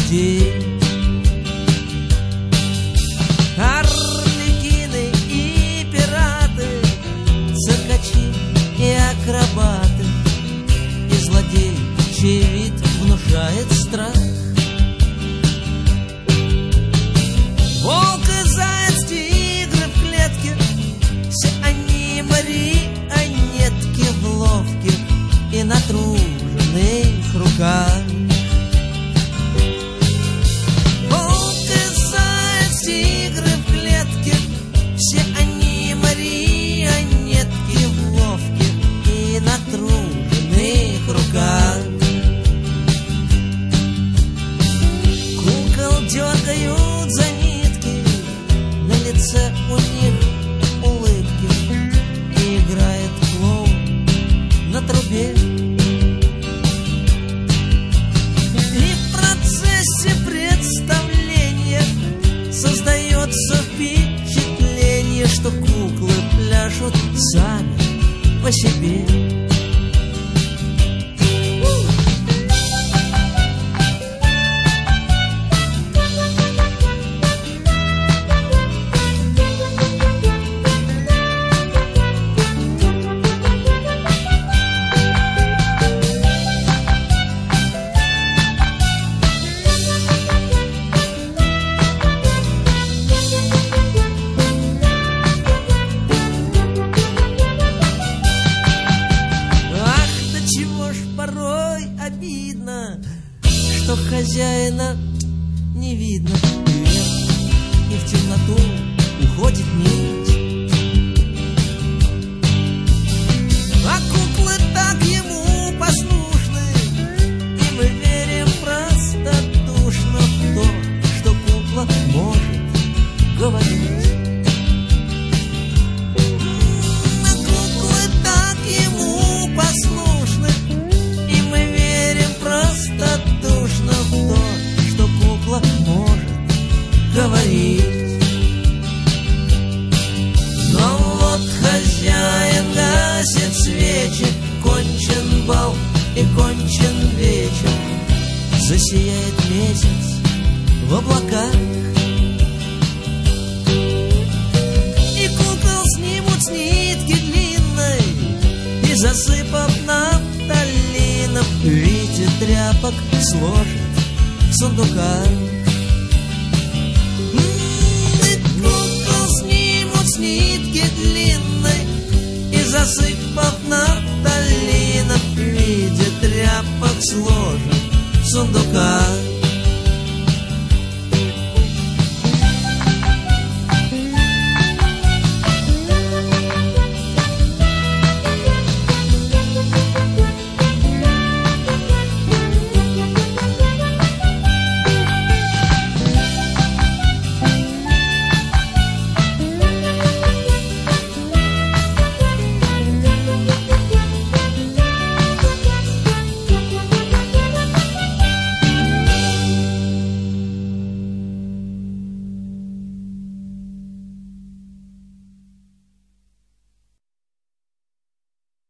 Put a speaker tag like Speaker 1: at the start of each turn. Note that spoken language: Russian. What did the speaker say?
Speaker 1: людей. Арлекины и пираты, циркачи и акробаты, и злодей, чей вид внушает страх. Волк и заяц, тигры в клетке, все они марионетки в ловких и натруженных руках. Волк и заяц, тигры в клетке, все они марионетки в ловких и натруженных руках. Кукол дергают за нитки, на лице у них улыбки, и играет клоун на трубе. И в процессе представления создается впечатление, что куклы пляшут сами по себе. Порой обидно, что хозяина не видно. Вверх и в темноту уходит нить, а куклы так ему послушны, и мы верим простодушно в то, что кукла может говорить. Говорить. Но вот хозяин гасит свечи, кончен бал и кончен вечер, засияет месяц в облаках, и кукол снимут с нитки длинной, и засыпав нафталином в виде тряпок сложат в сундуках. Снимут